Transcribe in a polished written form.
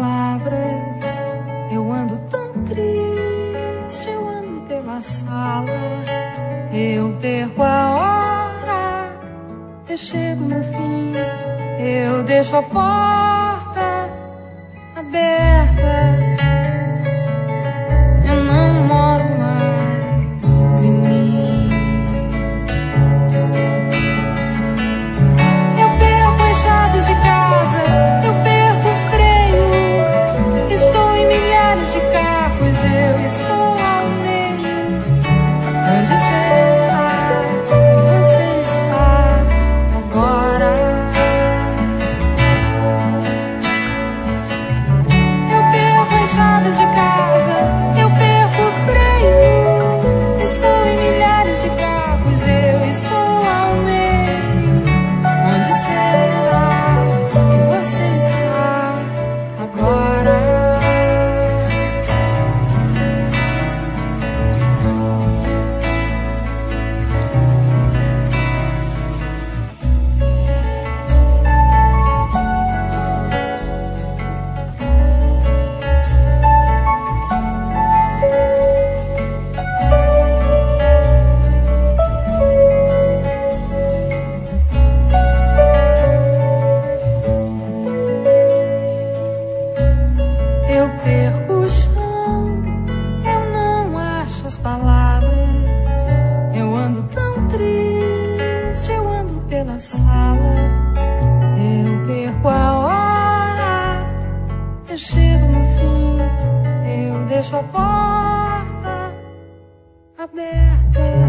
palavras. Eu ando tão triste, eu ando pela sala. Eu perco a hora, eu chego no fim. Eu deixo a porta aberta. Eu não moro mais em mim. Eu perco as chaves de casa, eu perco o freio. Estou em milhares de carros, eu estou ao meio. Onde será que você está agora? Eu perco as chaves de casa, eu perco o freio. Estou em milhares de carros, eu estou ao meio. Onde será que você está agora? Eu perco o chão, eu não acho as palavras. Eu ando tão triste, eu ando pela sala. Eu perco a hora, eu chego no fim. Eu deixo a porta aberta.